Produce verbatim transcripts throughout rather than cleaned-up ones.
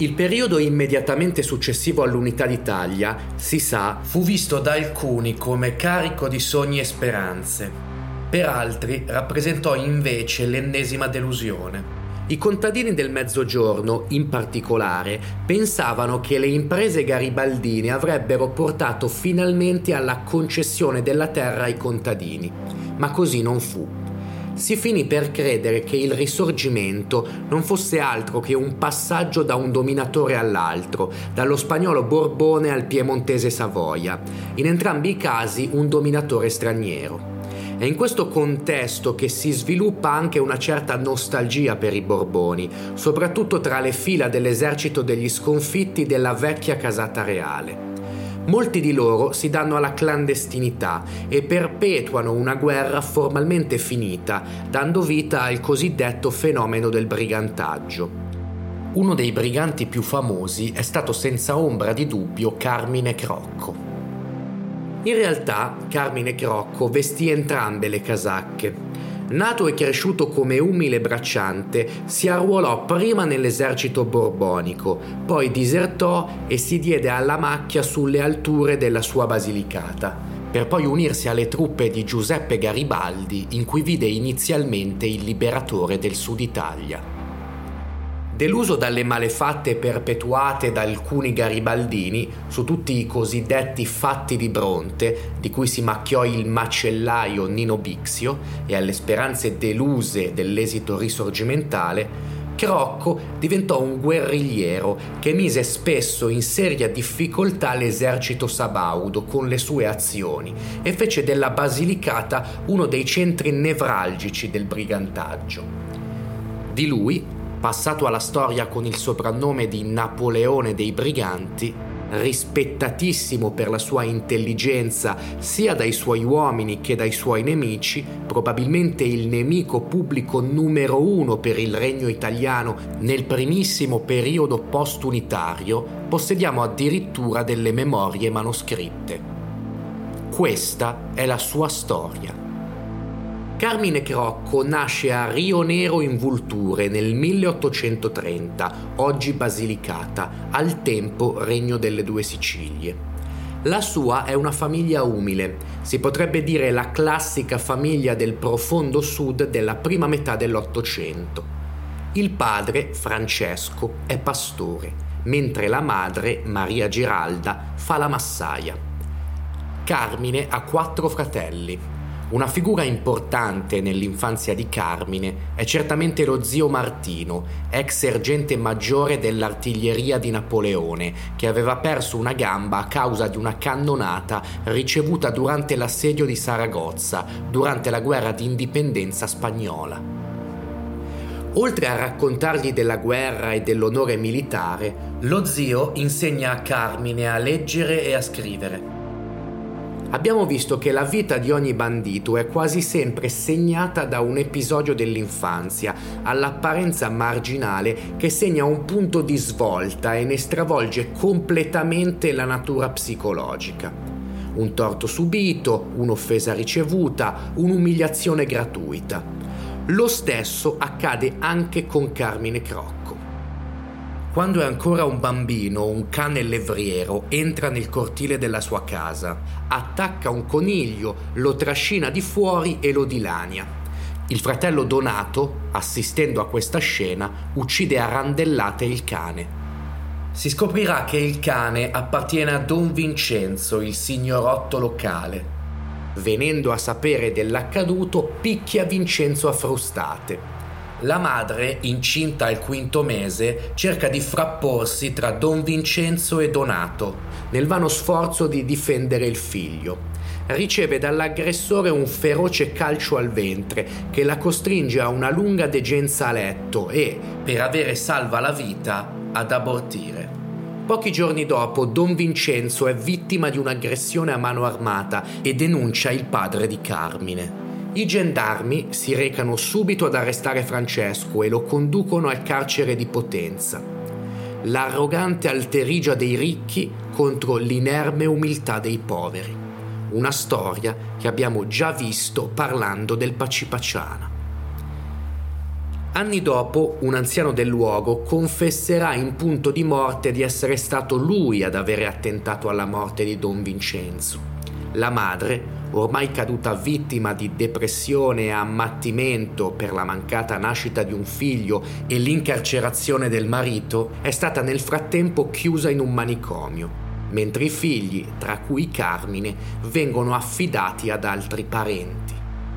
Il periodo immediatamente successivo all'Unità d'Italia, si sa, fu visto da alcuni come carico di sogni e speranze. Per altri rappresentò invece l'ennesima delusione. I contadini del Mezzogiorno, in particolare, pensavano che le imprese garibaldine avrebbero portato finalmente alla concessione della terra ai contadini, ma così non fu. Si finì per credere che il Risorgimento non fosse altro che un passaggio da un dominatore all'altro, dallo spagnolo Borbone al piemontese Savoia, in entrambi i casi un dominatore straniero. È in questo contesto che si sviluppa anche una certa nostalgia per i Borboni, soprattutto tra le fila dell'esercito degli sconfitti della vecchia casata reale. Molti di loro si danno alla clandestinità e perpetuano una guerra formalmente finita, dando vita al cosiddetto fenomeno del brigantaggio. Uno dei briganti più famosi è stato senza ombra di dubbio Carmine Crocco. In realtà Carmine Crocco vestì entrambe le casacche. Nato e cresciuto come umile bracciante, si arruolò prima nell'esercito borbonico, poi disertò e si diede alla macchia sulle alture della sua Basilicata, per poi unirsi alle truppe di Giuseppe Garibaldi, in cui vide inizialmente il liberatore del Sud Italia. Deluso dalle malefatte perpetuate da alcuni garibaldini su tutti i cosiddetti fatti di Bronte, di cui si macchiò il macellaio Nino Bixio, e alle speranze deluse dell'esito risorgimentale, Crocco diventò un guerrigliero che mise spesso in seria difficoltà l'esercito sabaudo con le sue azioni e fece della Basilicata uno dei centri nevralgici del brigantaggio. Di lui, passato alla storia con il soprannome di Napoleone dei Briganti, rispettatissimo per la sua intelligenza sia dai suoi uomini che dai suoi nemici, probabilmente il nemico pubblico numero uno per il regno italiano nel primissimo periodo post-unitario, possediamo addirittura delle memorie manoscritte. Questa è la sua storia. Carmine Crocco nasce a Rio Nero in Vulture nel milleottocentotrenta, oggi Basilicata, al tempo Regno delle Due Sicilie. La sua è una famiglia umile, si potrebbe dire la classica famiglia del profondo sud della prima metà dell'Ottocento. Il padre, Francesco, è pastore, mentre la madre, Maria Giralda, fa la massaia. Carmine ha quattro fratelli. Una figura importante nell'infanzia di Carmine è certamente lo zio Martino, ex sergente maggiore dell'artiglieria di Napoleone, che aveva perso una gamba a causa di una cannonata ricevuta durante l'assedio di Saragozza, durante la guerra di indipendenza spagnola. Oltre a raccontargli della guerra e dell'onore militare, lo zio insegna a Carmine a leggere e a scrivere. Abbiamo visto che la vita di ogni bandito è quasi sempre segnata da un episodio dell'infanzia, all'apparenza marginale, che segna un punto di svolta e ne stravolge completamente la natura psicologica. Un torto subito, un'offesa ricevuta, un'umiliazione gratuita. Lo stesso accade anche con Carmine Crocco. Quando è ancora un bambino, un cane levriero entra nel cortile della sua casa, attacca un coniglio, lo trascina di fuori e lo dilania. Il fratello Donato, assistendo a questa scena, uccide a randellate il cane. Si scoprirà che il cane appartiene a Don Vincenzo, il signorotto locale. Venendo a sapere dell'accaduto, picchia Vincenzo a frustate. La madre, incinta al quinto mese, cerca di frapporsi tra Don Vincenzo e Donato, nel vano sforzo di difendere il figlio. Riceve dall'aggressore un feroce calcio al ventre che la costringe a una lunga degenza a letto e, per avere salva la vita, ad abortire. Pochi giorni dopo, Don Vincenzo è vittima di un'aggressione a mano armata e denuncia il padre di Carmine. I gendarmi si recano subito ad arrestare Francesco e lo conducono al carcere di Potenza. L'arrogante alterigia dei ricchi contro l'inerme umiltà dei poveri. Una storia che abbiamo già visto parlando del Pacipaciana. Anni dopo, un anziano del luogo confesserà in punto di morte di essere stato lui ad avere attentato alla morte di Don Vincenzo. La madre, ormai caduta vittima di depressione e ammattimento per la mancata nascita di un figlio e l'incarcerazione del marito, è stata nel frattempo chiusa in un manicomio, mentre i figli, tra cui Carmine, vengono affidati ad altri parenti.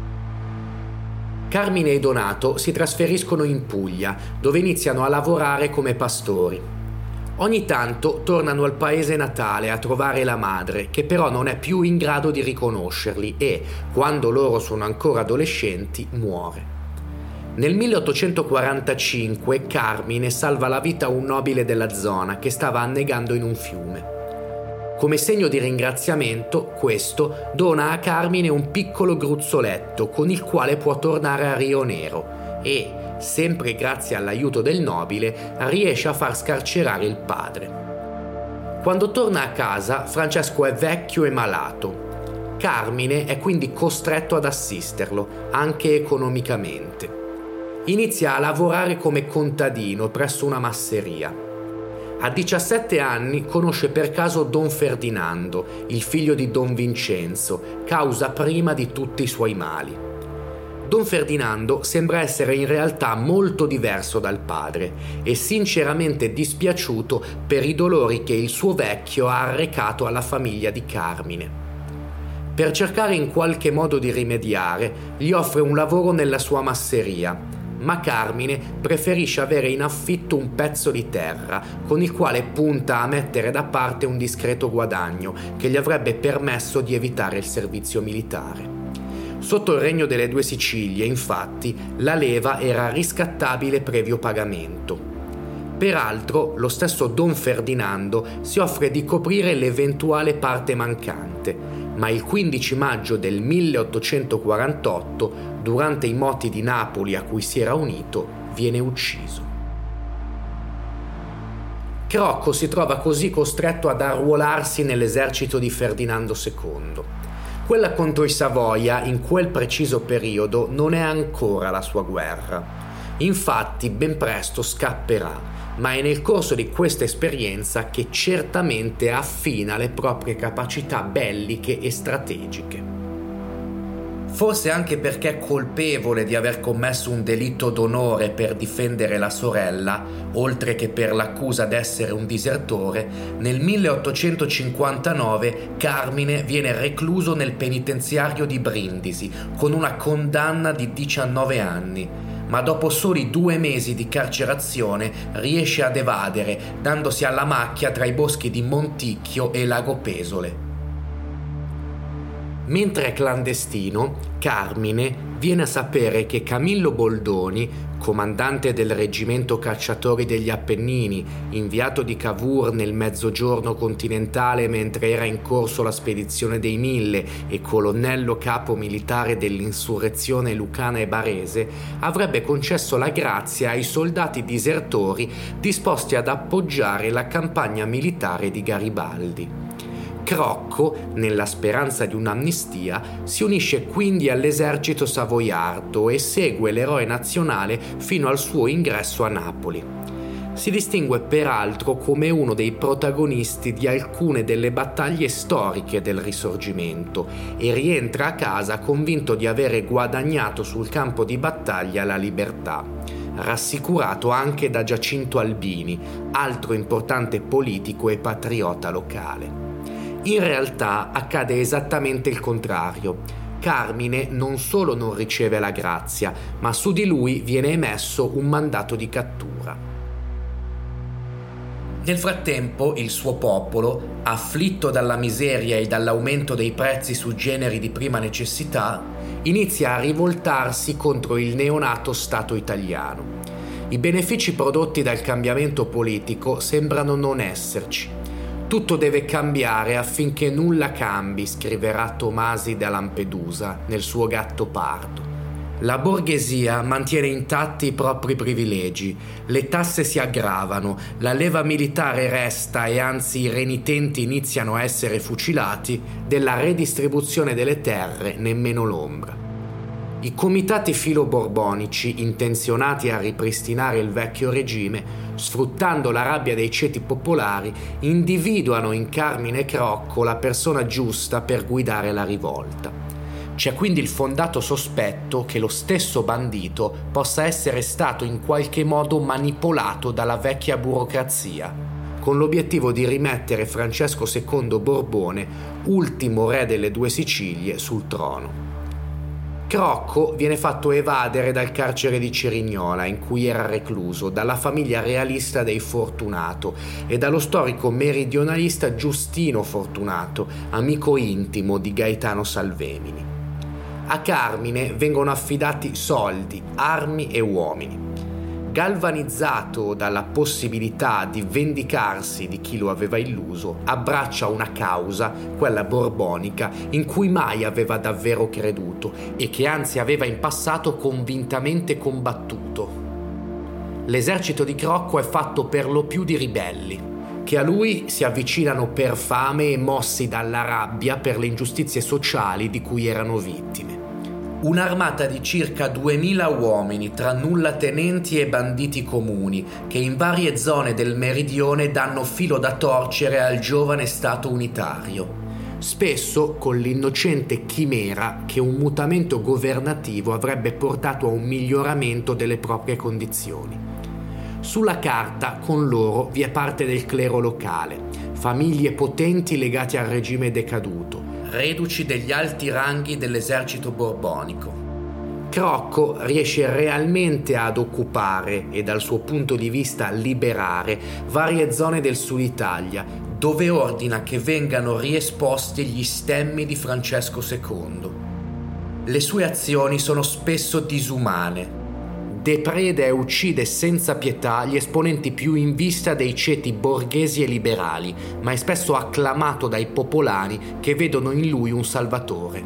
Carmine e Donato si trasferiscono in Puglia, dove iniziano a lavorare come pastori. Ogni tanto tornano al paese natale a trovare la madre, che però non è più in grado di riconoscerli e, quando loro sono ancora adolescenti, muore. Nel milleottocentoquarantacinque Carmine salva la vita a un nobile della zona che stava annegando in un fiume. Come segno di ringraziamento, questo dona a Carmine un piccolo gruzzoletto con il quale può tornare a Rio Nero e, sempre grazie all'aiuto del nobile, riesce a far scarcerare il padre. Quando torna a casa, Francesco è vecchio e malato. Carmine è quindi costretto ad assisterlo, anche economicamente. Inizia a lavorare come contadino presso una masseria. A diciassette anni conosce per caso Don Ferdinando, il figlio di Don Vincenzo, causa prima di tutti i suoi mali. Don Ferdinando sembra essere in realtà molto diverso dal padre e sinceramente dispiaciuto per i dolori che il suo vecchio ha arrecato alla famiglia di Carmine. Per cercare in qualche modo di rimediare, gli offre un lavoro nella sua masseria, ma Carmine preferisce avere in affitto un pezzo di terra con il quale punta a mettere da parte un discreto guadagno che gli avrebbe permesso di evitare il servizio militare. Sotto il regno delle due Sicilie, infatti, la leva era riscattabile previo pagamento. Peraltro, lo stesso Don Ferdinando si offre di coprire l'eventuale parte mancante, ma il quindici maggio del milleottocentoquarantotto, durante i moti di Napoli a cui si era unito, viene ucciso. Crocco si trova così costretto ad arruolarsi nell'esercito di Ferdinando secondo. Quella contro i Savoia, in quel preciso periodo, non è ancora la sua guerra. Infatti, ben presto scapperà, ma è nel corso di questa esperienza che certamente affina le proprie capacità belliche e strategiche. Forse anche perché è colpevole di aver commesso un delitto d'onore per difendere la sorella, oltre che per l'accusa d'essere un disertore, nel milleottocentocinquantanove Carmine viene recluso nel penitenziario di Brindisi con una condanna di diciannove anni, ma dopo soli due mesi di carcerazione riesce ad evadere, dandosi alla macchia tra i boschi di Monticchio e Lago Pesole. Mentre è clandestino, Carmine viene a sapere che Camillo Boldoni, comandante del reggimento cacciatori degli Appennini, inviato di Cavour nel mezzogiorno continentale mentre era in corso la spedizione dei Mille e colonnello capo militare dell'insurrezione lucana e barese, avrebbe concesso la grazia ai soldati disertori disposti ad appoggiare la campagna militare di Garibaldi. Crocco, nella speranza di un'amnistia, si unisce quindi all'esercito savoiardo e segue l'eroe nazionale fino al suo ingresso a Napoli. Si distingue peraltro come uno dei protagonisti di alcune delle battaglie storiche del Risorgimento e rientra a casa convinto di avere guadagnato sul campo di battaglia la libertà, rassicurato anche da Giacinto Albini, altro importante politico e patriota locale. In realtà accade esattamente il contrario. Carmine non solo non riceve la grazia, ma su di lui viene emesso un mandato di cattura. Nel frattempo, il suo popolo, afflitto dalla miseria e dall'aumento dei prezzi su generi di prima necessità, inizia a rivoltarsi contro il neonato Stato italiano. I benefici prodotti dal cambiamento politico sembrano non esserci. Tutto deve cambiare affinché nulla cambi, scriverà Tomasi da Lampedusa nel suo Gattopardo. La borghesia mantiene intatti i propri privilegi, le tasse si aggravano, la leva militare resta e anzi i renitenti iniziano a essere fucilati, della redistribuzione delle terre nemmeno l'ombra. I comitati filo-borbonici, intenzionati a ripristinare il vecchio regime, sfruttando la rabbia dei ceti popolari, individuano in Carmine Crocco la persona giusta per guidare la rivolta. C'è quindi il fondato sospetto che lo stesso bandito possa essere stato in qualche modo manipolato dalla vecchia burocrazia, con l'obiettivo di rimettere Francesco secondo Borbone, ultimo re delle due Sicilie, sul trono. Crocco viene fatto evadere dal carcere di Cerignola, in cui era recluso, dalla famiglia realista dei Fortunato e dallo storico meridionalista Giustino Fortunato, amico intimo di Gaetano Salvemini. A Carmine vengono affidati soldi, armi e uomini. Galvanizzato dalla possibilità di vendicarsi di chi lo aveva illuso, abbraccia una causa, quella borbonica, in cui mai aveva davvero creduto e che anzi aveva in passato convintamente combattuto. L'esercito di Crocco è fatto per lo più di ribelli, che a lui si avvicinano per fame e mossi dalla rabbia per le ingiustizie sociali di cui erano vittime. Un'armata di circa duemila uomini tra nullatenenti e banditi comuni che in varie zone del meridione danno filo da torcere al giovane Stato unitario, spesso con l'innocente chimera che un mutamento governativo avrebbe portato a un miglioramento delle proprie condizioni. Sulla carta con loro vi è parte del clero locale, famiglie potenti legate al regime decaduto, reduci degli alti ranghi dell'esercito borbonico. Crocco riesce realmente ad occupare e dal suo punto di vista liberare varie zone del sud Italia, dove ordina che vengano riesposti gli stemmi di Francesco secondo. Le sue azioni sono spesso disumane. Depreda e uccide senza pietà gli esponenti più in vista dei ceti borghesi e liberali, ma è spesso acclamato dai popolani che vedono in lui un salvatore.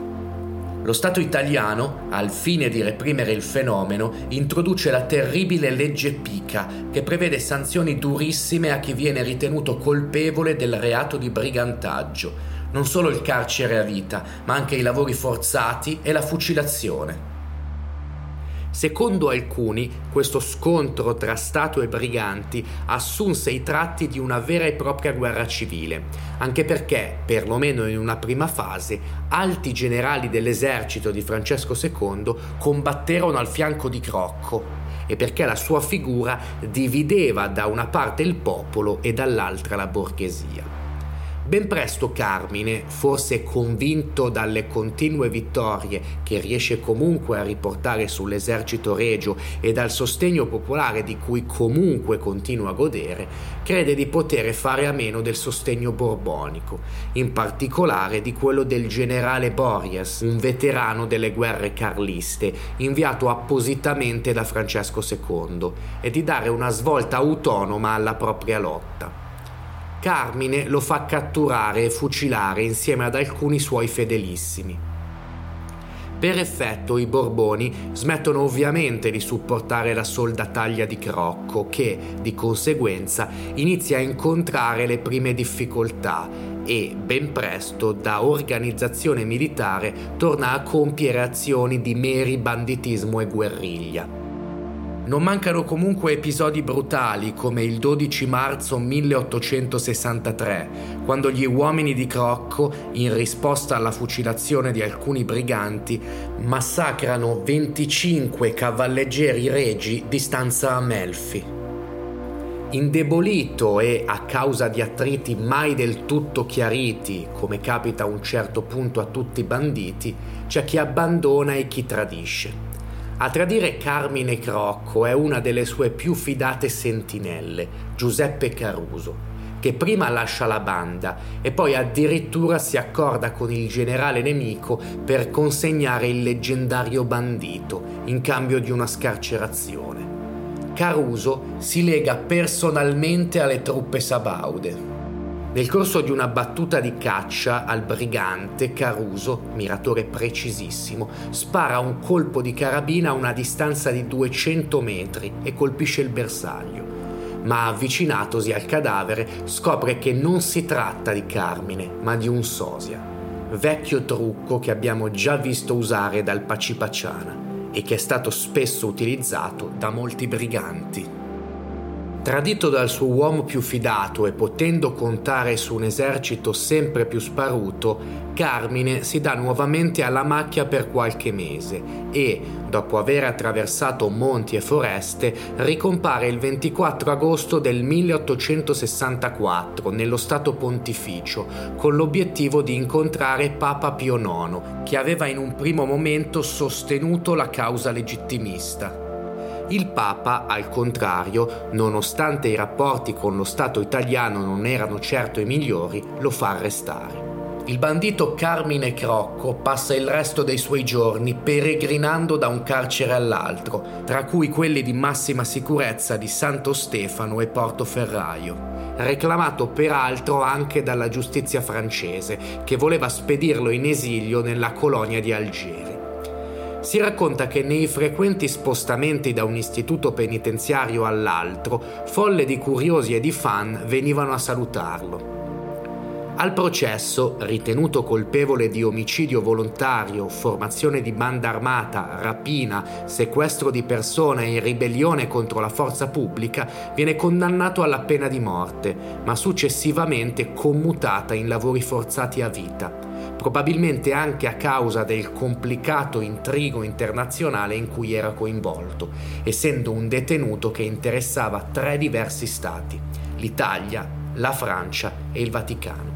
Lo Stato italiano, al fine di reprimere il fenomeno, introduce la terribile legge Pica, che prevede sanzioni durissime a chi viene ritenuto colpevole del reato di brigantaggio, non solo il carcere a vita, ma anche i lavori forzati e la fucilazione. Secondo alcuni, questo scontro tra Stato e briganti assunse i tratti di una vera e propria guerra civile, anche perché, perlomeno in una prima fase, alti generali dell'esercito di Francesco secondo combatterono al fianco di Crocco e perché la sua figura divideva da una parte il popolo e dall'altra la borghesia. Ben presto Carmine, forse convinto dalle continue vittorie che riesce comunque a riportare sull'esercito regio e dal sostegno popolare di cui comunque continua a godere, crede di poter fare a meno del sostegno borbonico, in particolare di quello del generale Borries, un veterano delle guerre carliste, inviato appositamente da Francesco secondo, e di dare una svolta autonoma alla propria lotta. Carmine lo fa catturare e fucilare insieme ad alcuni suoi fedelissimi. Per effetto i Borboni smettono ovviamente di supportare la soldataglia di Crocco che, di conseguenza, inizia a incontrare le prime difficoltà e, ben presto, da organizzazione militare torna a compiere azioni di meri banditismo e guerriglia. Non mancano comunque episodi brutali come il dodici marzo milleottocentosessantatré, quando gli uomini di Crocco, in risposta alla fucilazione di alcuni briganti, massacrano venticinque cavalleggeri regi di stanza a Melfi. Indebolito e a causa di attriti mai del tutto chiariti, come capita a un certo punto a tutti i banditi, c'è chi abbandona e chi tradisce. A tradire Carmine Crocco è una delle sue più fidate sentinelle, Giuseppe Caruso, che prima lascia la banda e poi addirittura si accorda con il generale nemico per consegnare il leggendario bandito in cambio di una scarcerazione. Caruso si lega personalmente alle truppe sabaude. Nel corso di una battuta di caccia al brigante, Caruso, miratore precisissimo, spara un colpo di carabina a una distanza di duecento metri e colpisce il bersaglio. Ma avvicinatosi al cadavere scopre che non si tratta di Carmine, ma di un sosia. vecchio trucco che abbiamo già visto usare dal Pacipacciana e che è stato spesso utilizzato da molti briganti. Tradito dal suo uomo più fidato e potendo contare su un esercito sempre più sparuto, Carmine si dà nuovamente alla macchia per qualche mese e, dopo aver attraversato monti e foreste, ricompare il ventiquattro agosto del milleottocentosessantaquattro nello Stato Pontificio con l'obiettivo di incontrare Papa Pio nono, che aveva in un primo momento sostenuto la causa legittimista. Il Papa, al contrario, nonostante i rapporti con lo Stato italiano non erano certo i migliori, lo fa arrestare. Il bandito Carmine Crocco passa il resto dei suoi giorni peregrinando da un carcere all'altro, tra cui quelli di massima sicurezza di Santo Stefano e Portoferraio, reclamato peraltro anche dalla giustizia francese, che voleva spedirlo in esilio nella colonia di Algeri. Si racconta che nei frequenti spostamenti da un istituto penitenziario all'altro, folle di curiosi e di fan venivano a salutarlo. Al processo, ritenuto colpevole di omicidio volontario, formazione di banda armata, rapina, sequestro di persona e ribellione contro la forza pubblica, viene condannato alla pena di morte, ma successivamente commutata in lavori forzati a vita, probabilmente anche a causa del complicato intrigo internazionale in cui era coinvolto, essendo un detenuto che interessava tre diversi stati: l'Italia, la Francia e il Vaticano.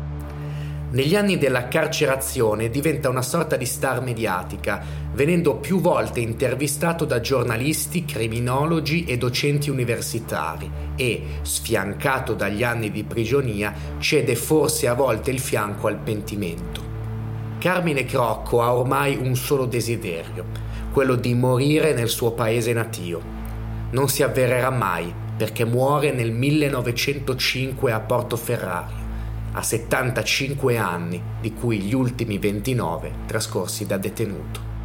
Negli anni della carcerazione diventa una sorta di star mediatica, venendo più volte intervistato da giornalisti, criminologi e docenti universitari e, sfiancato dagli anni di prigionia, cede forse a volte il fianco al pentimento. Carmine Crocco ha ormai un solo desiderio, quello di morire nel suo paese natio. Non si avvererà mai, perché muore nel millenovecentocinque a Portoferraio, a settantacinque anni, di cui gli ultimi ventinove trascorsi da detenuto.